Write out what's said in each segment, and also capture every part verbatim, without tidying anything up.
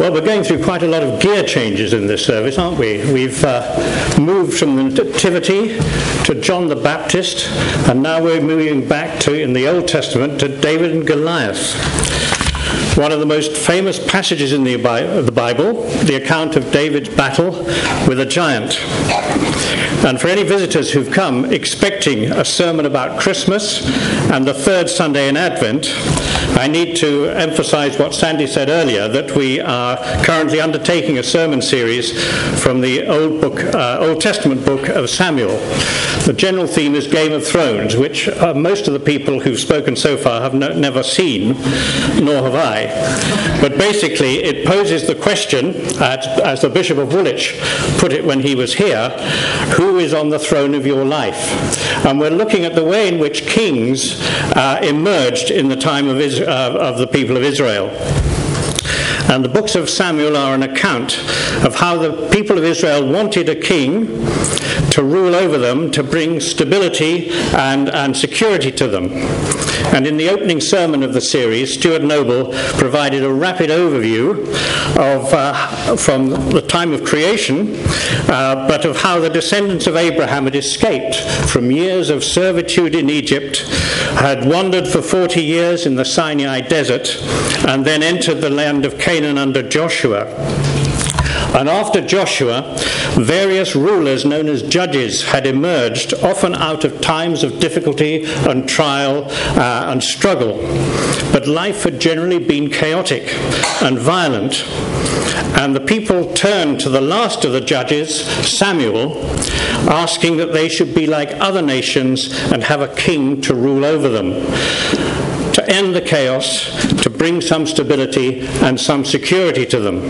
Well, we're going through quite a lot of gear changes in this service, aren't we? We've uh, moved from the Nativity to John the Baptist, and now we're moving back to, in the Old Testament, to David and Goliath. One of the most famous passages in the Bible, the account of David's battle with a giant. And for any visitors who've come expecting a sermon about Christmas and the third Sunday in Advent, I need to emphasize what Sandy said earlier, that we are currently undertaking a sermon series from the Old book, uh, Old Testament book of Samuel. The general theme is Game of Thrones, which uh, most of the people who've spoken so far have no, never seen, nor have I. But basically, it poses the question, at, as the Bishop of Woolwich put it when he was here, who is on the throne of your life? And we're looking at the way in which kings uh, emerged in the time of, Is- uh, of the people of Israel. And the books of Samuel are an account of how the people of Israel wanted a king to rule over them, to bring stability and, and security to them. And in the opening sermon of the series, Stuart Noble provided a rapid overview of uh, from the time of creation, uh, but of how the descendants of Abraham had escaped from years of servitude in Egypt, had wandered for forty years in the Sinai desert, and then entered the land of Canaan under Joshua. And after Joshua, various rulers known as judges had emerged, often out of times of difficulty and trial uh, and struggle. But life had generally been chaotic and violent. And the people turned to the last of the judges, Samuel, asking that they should be like other nations and have a king to rule over them, to end the chaos, to bring some stability and some security to them.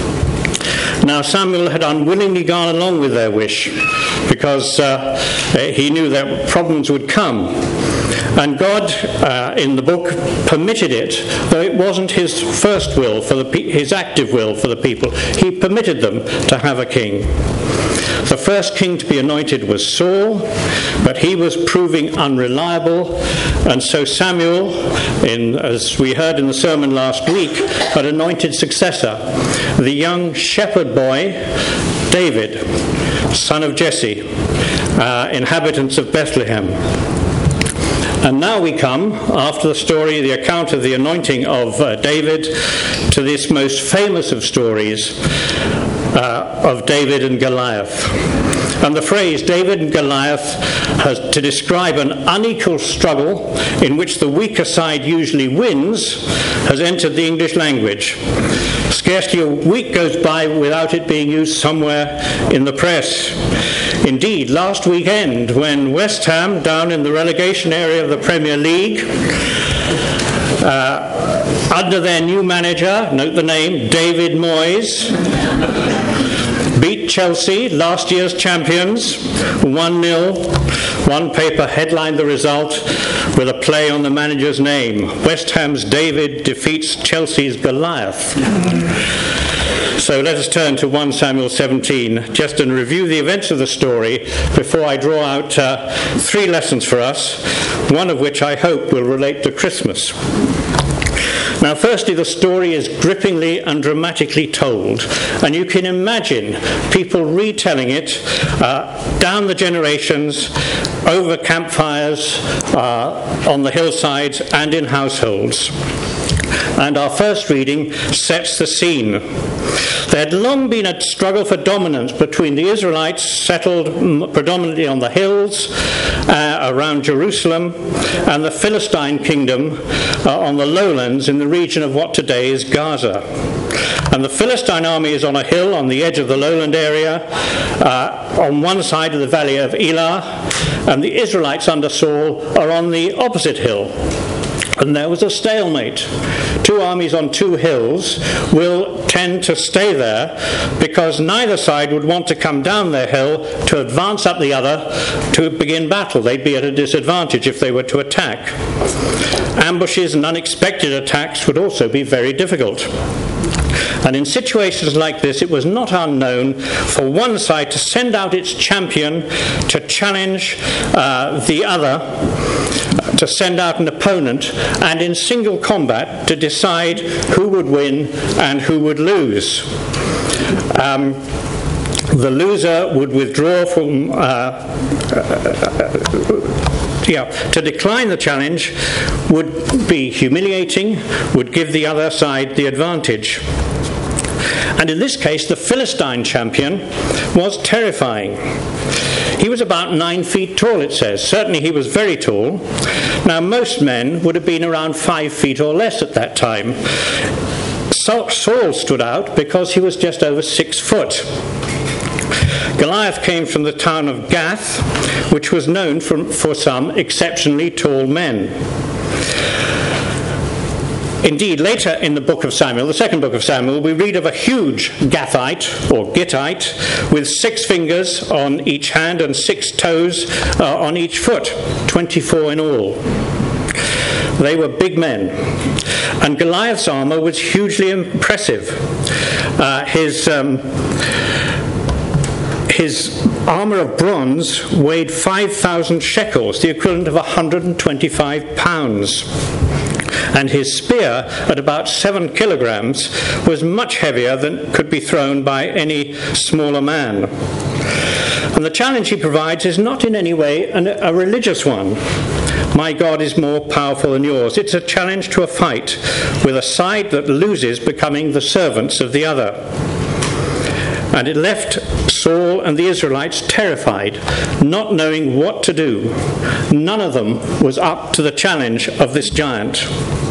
Now, Samuel had unwillingly gone along with their wish because uh, he knew that problems would come. And God, uh, in the book, permitted it, though it wasn't his first will, for the pe- his active will for the people. He permitted them to have a king. The first king to be anointed was Saul, but he was proving unreliable, and so Samuel, in, as we heard in the sermon last week, had anointed successor, the young shepherd boy, David, son of Jesse, uh, inhabitants of Bethlehem. And now we come, after the story, the account of the anointing of uh, David, to this most famous of stories, Uh, of David and Goliath. And the phrase David and Goliath has to describe an unequal struggle in which the weaker side usually wins has entered the English language. Scarcely a week goes by without it being used somewhere in the press. Indeed, last weekend, when West Ham, down in the relegation area of the Premier League, uh, under their new manager, note the name, David Moyes, beat Chelsea, last year's champions, one nil. One paper headlined the result with a play on the manager's name. West Ham's David defeats Chelsea's Goliath. So let us turn to First Samuel seventeen, just and review the events of the story before I draw out uh, three lessons for us, one of which I hope will relate to Christmas. Now, firstly, the story is grippingly and dramatically told, and you can imagine people retelling it uh, down the generations, over campfires, uh, on the hillsides, and in households. And our first reading sets the scene. There had long been a struggle for dominance between the Israelites, settled predominantly on the hills uh, around Jerusalem, and the Philistine kingdom uh, on the lowlands in the region of what today is Gaza. And the Philistine army is on a hill on the edge of the lowland area, uh, on one side of the valley of Elah, and the Israelites under Saul are on the opposite hill. And there was a stalemate. Two armies on two hills will tend to stay there because neither side would want to come down their hill to advance up the other to begin battle. They'd be at a disadvantage if they were to attack. Ambushes and unexpected attacks would also be very difficult. And in situations like this, it was not unknown for one side to send out its champion to challenge uh, the other, to send out an opponent and in single combat to decide who would win and who would lose. Um, the loser would withdraw from uh, uh, yeah, to decline the challenge would be humiliating, would give the other side the advantage. And in this case, the Philistine champion was terrifying. He was about nine feet tall, it says. Certainly he was very tall. Now, most men would have been around five feet or less at that time. Saul stood out because he was just over six foot. Goliath came from the town of Gath, which was known for, for some exceptionally tall men. Indeed, later in the book of Samuel, the second book of Samuel, we read of a huge Gathite, or Gittite, with six fingers on each hand and six toes uh, on each foot, twenty-four in all. They were big men. And Goliath's armour was hugely impressive. Uh, his... Um, His armour of bronze weighed five thousand shekels, the equivalent of one hundred twenty-five pounds. And his spear, at about seven kilograms, was much heavier than could be thrown by any smaller man. And the challenge he provides is not in any way an, a religious one. My God is more powerful than yours. It's a challenge to a fight, with a side that loses becoming the servants of the other. And it left Saul and the Israelites terrified, not knowing what to do. None of them was up to the challenge of this giant.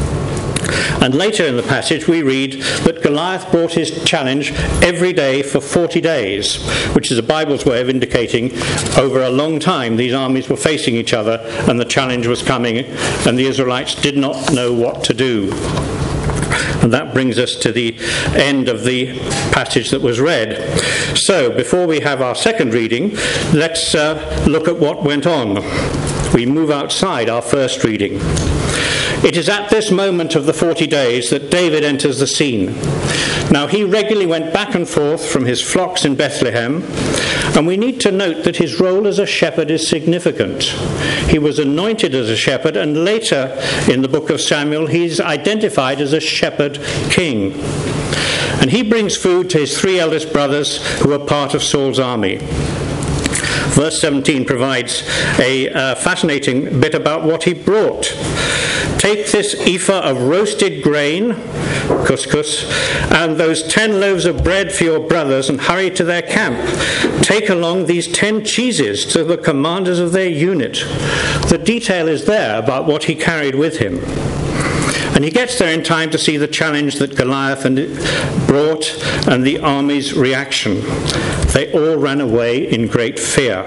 And later in the passage we read that Goliath brought his challenge every day for forty days, which is the Bible's way of indicating over a long time these armies were facing each other and the challenge was coming and the Israelites did not know what to do. And that brings us to the end of the passage that was read. So, before we have our second reading, let's uh, look at what went on. We move outside our first reading. It is at this moment of the forty days that David enters the scene. Now, he regularly went back and forth from his flocks in Bethlehem, and we need to note that his role as a shepherd is significant. He was anointed as a shepherd, and later in the book of Samuel, he's identified as a shepherd king. And he brings food to his three eldest brothers who are part of Saul's army. Verse seventeen provides a uh, fascinating bit about what he brought. Take this ephah of roasted grain, couscous, and those ten loaves of bread for your brothers, and hurry to their camp. Take along these ten cheeses to the commanders of their unit. The detail is there about what he carried with him. And he gets there in time to see the challenge that Goliath brought and the army's reaction. They all ran away in great fear.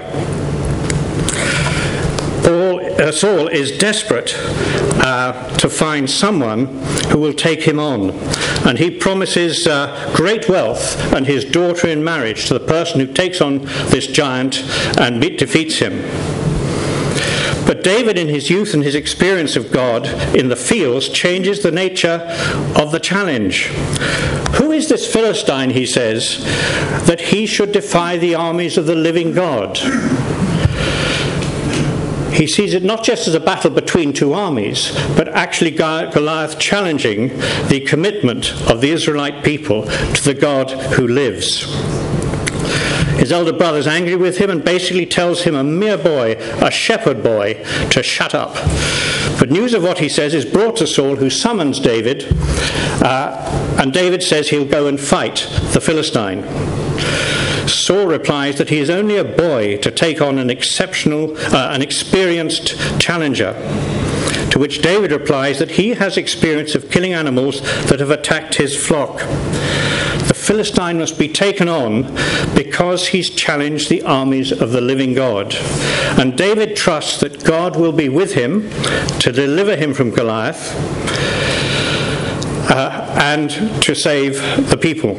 Paul, uh, Saul is desperate uh, to find someone who will take him on. And he promises uh, great wealth and his daughter in marriage to the person who takes on this giant and defeats him. But David, in his youth and his experience of God in the fields, changes the nature of the challenge. Who is this Philistine, he says, that he should defy the armies of the living God? He sees it not just as a battle between two armies, but actually Goliath challenging the commitment of the Israelite people to the God who lives. His elder brother's angry with him and basically tells him, a mere boy, a shepherd boy, to shut up. But news of what he says is brought to Saul, who summons David, uh, and David says he'll go and fight the Philistine. Saul replies that he is only a boy to take on an exceptional, uh, an experienced challenger. To which David replies that he has experience of killing animals that have attacked his flock. The Philistine must be taken on because he's challenged the armies of the living God. And David trusts that God will be with him to deliver him from Goliath uh, and to save the people.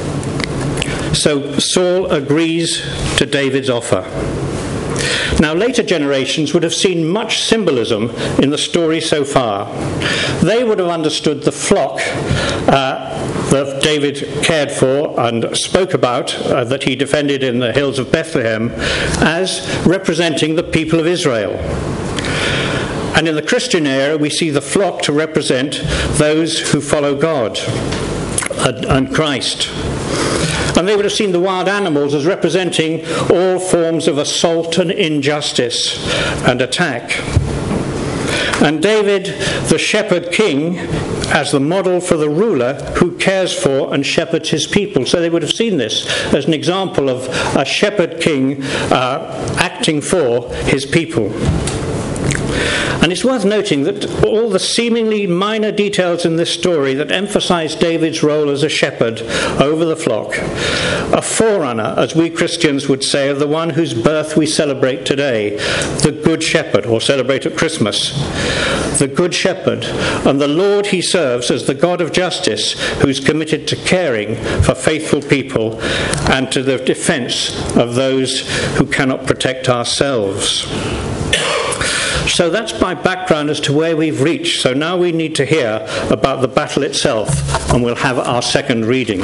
So Saul agrees to David's offer. Now, later generations would have seen much symbolism in the story so far. They would have understood the flock uh, that David cared for and spoke about, uh, that he defended in the hills of Bethlehem, as representing the people of Israel. And in the Christian era, we see the flock to represent those who follow God and Christ. And they would have seen the wild animals as representing all forms of assault and injustice and attack. And David, the shepherd king, as the model for the ruler who cares for and shepherds his people. So they would have seen this as an example of a shepherd king uh, acting for his people. And it's worth noting that all the seemingly minor details in this story that emphasize David's role as a shepherd over the flock, a forerunner, as we Christians would say, of the one whose birth we celebrate today, the Good Shepherd, or celebrate at Christmas. The Good Shepherd, and the Lord he serves as the God of justice, who's committed to caring for faithful people and to the defense of those who cannot protect ourselves. So that's my background as to where we've reached. So now we need to hear about the battle itself, and we'll have our second reading.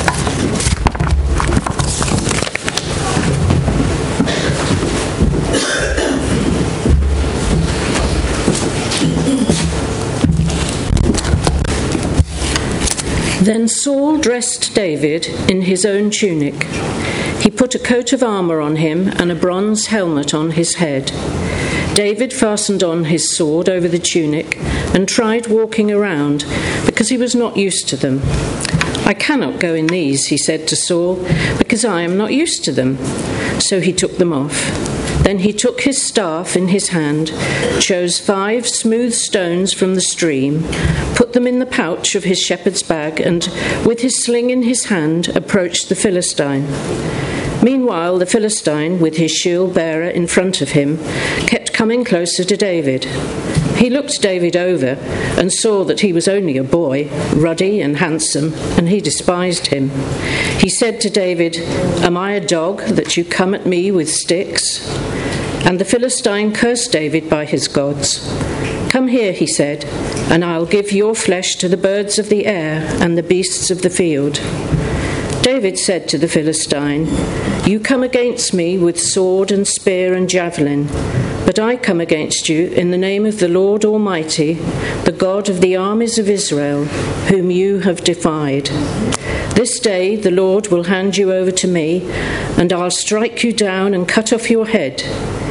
Then Saul dressed David in his own tunic. He put a coat of armour on him and a bronze helmet on his head. David fastened on his sword over the tunic and tried walking around because he was not used to them. "I cannot go in these," he said to Saul, "because I am not used to them." So he took them off. Then he took his staff in his hand, chose five smooth stones from the stream, put them in the pouch of his shepherd's bag, and with his sling in his hand approached the Philistine. Meanwhile, the Philistine, with his shield-bearer in front of him, kept coming closer to David. He looked David over and saw that he was only a boy, ruddy and handsome, and he despised him. He said to David, "Am I a dog that you come at me with sticks?" And the Philistine cursed David by his gods. "Come here," he said, "and I'll give your flesh to the birds of the air and the beasts of the field." David said to the Philistine, "You come against me with sword and spear and javelin, but I come against you in the name of the Lord Almighty, the God of the armies of Israel, whom you have defied. This day the Lord will hand you over to me, and I'll strike you down and cut off your head.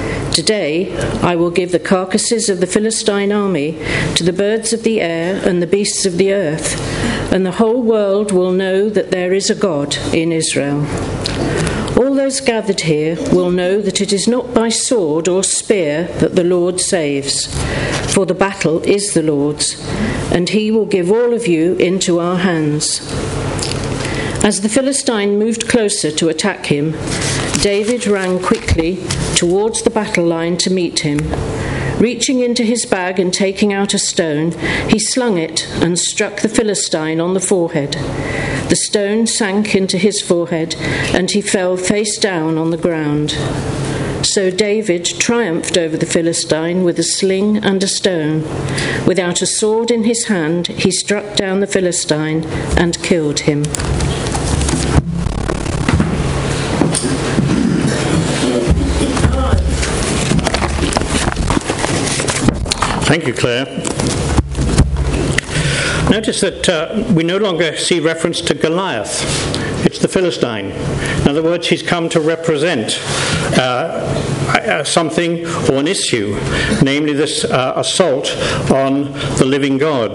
Today I will give the carcasses of the Philistine army to the birds of the air and the beasts of the earth, and the whole world will know that there is a God in Israel. All those gathered here will know that it is not by sword or spear that the Lord saves, for the battle is the Lord's, and he will give all of you into our hands." As the Philistine moved closer to attack him, David ran quickly towards the battle line to meet him. Reaching into his bag and taking out a stone, he slung it and struck the Philistine on the forehead. The stone sank into his forehead, and he fell face down on the ground. So David triumphed over the Philistine with a sling and a stone. Without a sword in his hand, he struck down the Philistine and killed him. Thank you, Claire. Notice that uh, we no longer see reference to Goliath. It's the Philistine. In other words, he's come to represent uh, something or an issue, namely this uh, assault on the living God.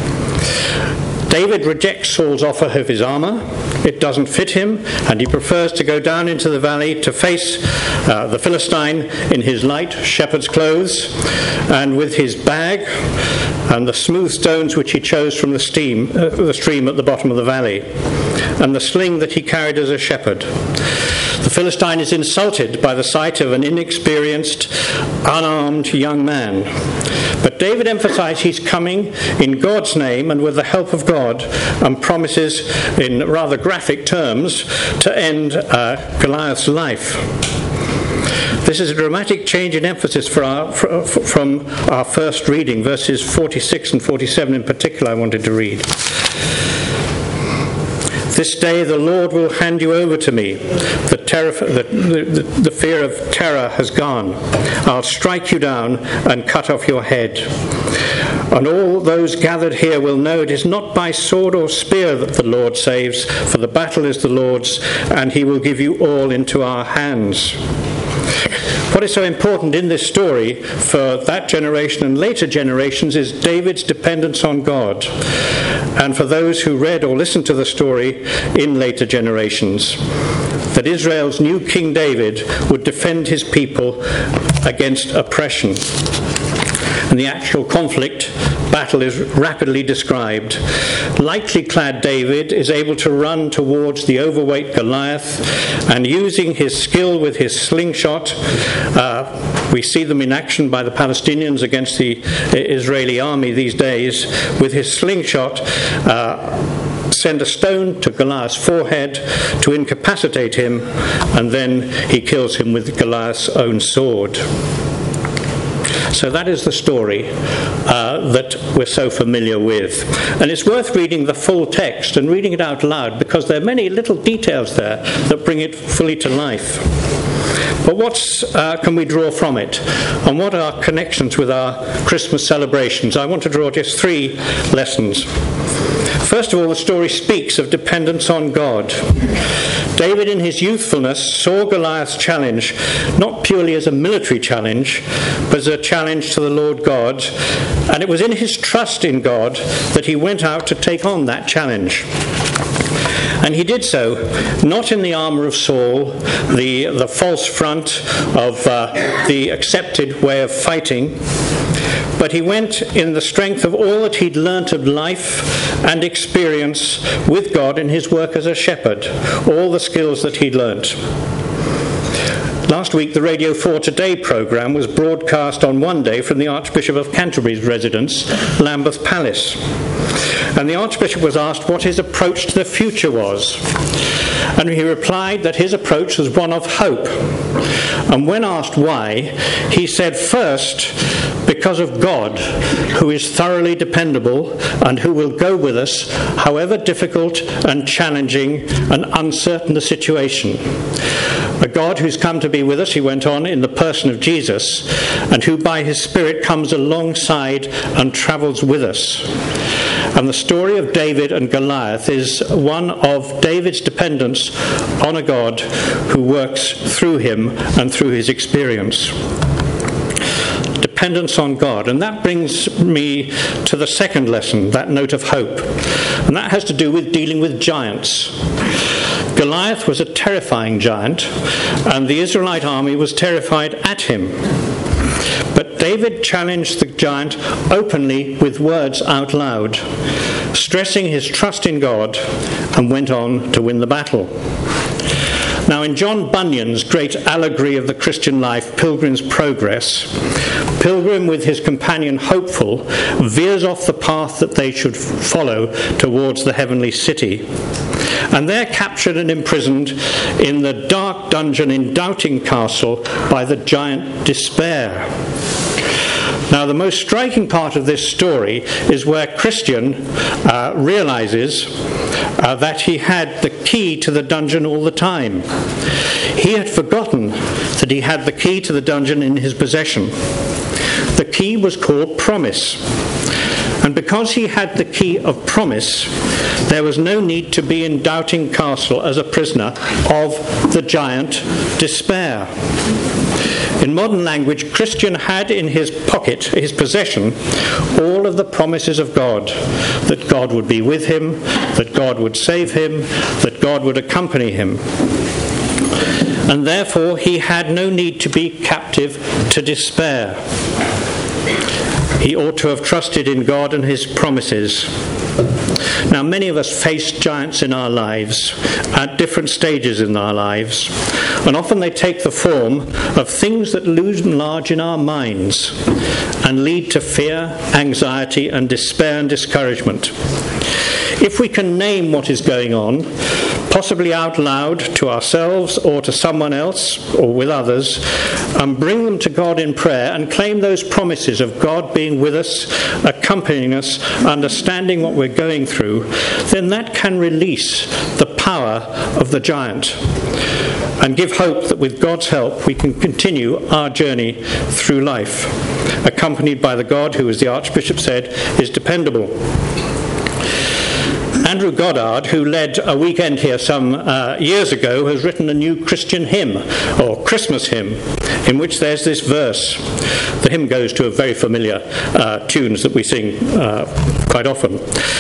David rejects Saul's offer of his armour. It doesn't fit him, and he prefers to go down into the valley to face uh, the Philistine in his light shepherd's clothes and with his bag and the smooth stones which he chose from the stream, uh, the stream at the bottom of the valley, and the sling that he carried as a shepherd. The Philistine is insulted by the sight of an inexperienced, unarmed young man. But David emphasizes he's coming in God's name and with the help of God, and promises in rather graphic terms to end uh, Goliath's life. This is a dramatic change in emphasis for our, for, from our first reading, verses forty-six and forty-seven in particular I wanted to read. This day the Lord will hand you over to me. The, terror, the, the, the fear of terror has gone. I'll strike you down and cut off your head. And all those gathered here will know it is not by sword or spear that the Lord saves, for the battle is the Lord's, and he will give you all into our hands. What is so important in this story for that generation and later generations is David's dependence on God, and for those who read or listened to the story in later generations, that Israel's new King David would defend his people against oppression. And the actual conflict battle is rapidly described. Lightly clad David is able to run towards the overweight Goliath, and using his skill with his slingshot, uh, we see them in action by the Palestinians against the Israeli army these days, with his slingshot uh, send a stone to Goliath's forehead to incapacitate him, and then he kills him with Goliath's own sword. So that is the story uh, that we're so familiar with. And it's worth reading the full text and reading it out loud, because there are many little details there that bring it fully to life. But what uh, can we draw from it? And what are connections with our Christmas celebrations? I want to draw just three lessons. First of all, the story speaks of dependence on God. David in his youthfulness saw Goliath's challenge not purely as a military challenge, but as a challenge to the Lord God, and it was in his trust in God that he went out to take on that challenge. And he did so, not in the armour of Saul, the, the false front of uh, the accepted way of fighting, but he went in the strength of all that he'd learnt of life and experience with God in his work as a shepherd, all the skills that he'd learnt. Last week, the Radio four Today programme was broadcast on one day from the Archbishop of Canterbury's residence, Lambeth Palace. And the Archbishop was asked what his approach to the future was. And he replied that his approach was one of hope. And when asked why, he said, first, because of God, who is thoroughly dependable and who will go with us, however difficult and challenging and uncertain the situation. A God who's come to be with us, he went on, in the person of Jesus, and who by his Spirit comes alongside and travels with us. And the story of David and Goliath is one of David's dependence on a God who works through him and through his experience. Dependence on God. And that brings me to the second lesson, that note of hope. And that has to do with dealing with giants. Goliath was a terrifying giant, and the Israelite army was terrified at him. But David challenged the giant openly with words out loud, stressing his trust in God, and went on to win the battle. Now, in John Bunyan's great allegory of the Christian life, Pilgrim's Progress, Pilgrim with his companion Hopeful veers off the path that they should follow towards the heavenly city. And they're captured and imprisoned in the dark dungeon in Doubting Castle by the giant Despair. Now, the most striking part of this story is where Christian uh, realizes uh, that he had the key to the dungeon all the time. He had forgotten that he had the key to the dungeon in his possession. The key was called promise. And because he had the key of promise, there was no need to be in Doubting Castle as a prisoner of the giant Despair. In modern language, Christian had in his pocket, his possession, all of the promises of God, that God would be with him, that God would save him, that God would accompany him. And therefore, he had no need to be captive to despair. He ought to have trusted in God and his promises. Now, many of us face giants in our lives at different stages in our lives, and often they take the form of things that loom large in our minds and lead to fear, anxiety, and despair and discouragement. If we can name what is going on, possibly out loud to ourselves or to someone else or with others, and bring them to God in prayer and claim those promises of God being with us, accompanying us, understanding what we're going through, then that can release the power of the giant, and give hope that with God's help we can continue our journey through life, accompanied by the God who, as the Archbishop said, is dependable. Andrew Goddard, who led a weekend here some uh, years ago, has written a new Christian hymn, or Christmas hymn, in which there's this verse. The hymn goes to a very familiar uh, tunes that we sing uh, quite often.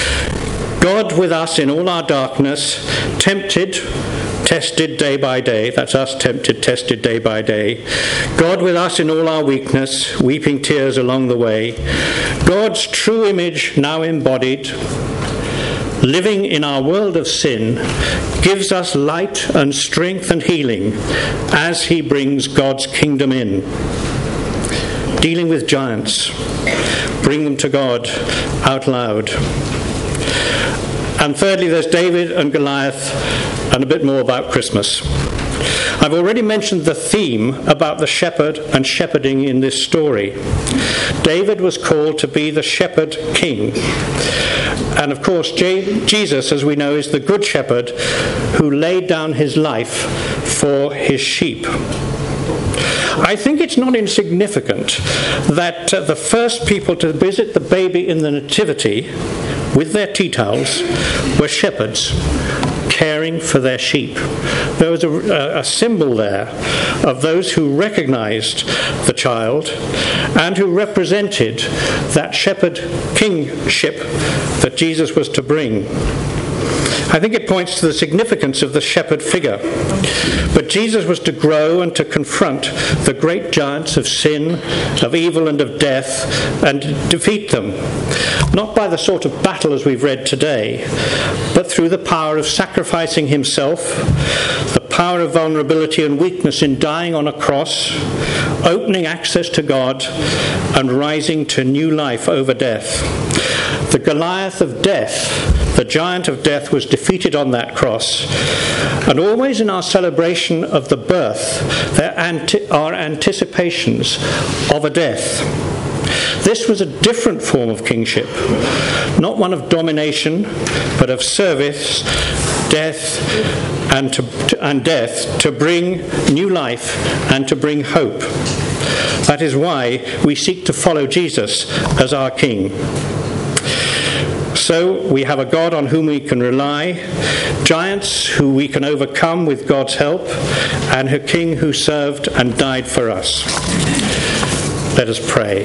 God with us in all our darkness, tempted, tested day by day. That's us, tempted, tested day by day. God with us in all our weakness, weeping tears along the way. God's true image now embodied, living in our world of sin, gives us light and strength and healing as he brings God's kingdom in. Dealing with giants, bring them to God out loud. And thirdly, there's David and Goliath, and a bit more about Christmas. I've already mentioned the theme about the shepherd and shepherding in this story. David was called to be the shepherd king. And of course, Jesus, as we know, is the good shepherd who laid down his life for his sheep. I think it's not insignificant that uh, the first people to visit the baby in the nativity with their tea towels were shepherds caring for their sheep. There was a, a symbol there of those who recognized the child and who represented that shepherd kingship that Jesus was to bring. I think it points to the significance of the shepherd figure. But Jesus was to grow and to confront the great giants of sin, of evil and of death, and defeat them. Not by the sort of battle as we've read today, but through the power of sacrificing himself, the power of vulnerability and weakness in dying on a cross, opening access to God, and rising to new life over death. The Goliath of death, the giant of death, was defeated on that cross. And always in our celebration of the birth, there are anticipations of a death. This was a different form of kingship, not one of domination, but of service, death, and, to, and death to bring new life and to bring hope. That is why we seek to follow Jesus as our King. So we have a God on whom we can rely, giants who we can overcome with God's help, and a King who served and died for us. Let us pray.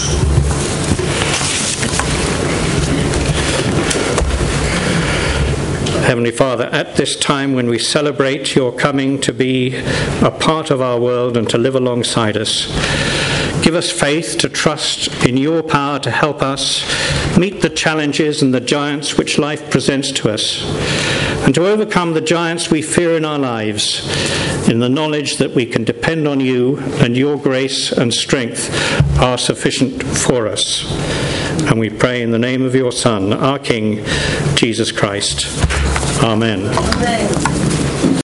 Heavenly Father, at this time when we celebrate your coming to be a part of our world and to live alongside us, give us faith to trust in your power to help us meet the challenges and the giants which life presents to us, and to overcome the giants we fear in our lives, in the knowledge that we can depend on you and your grace and strength are sufficient for us. And we pray in the name of your Son, our King, Jesus Christ. Amen. Amen.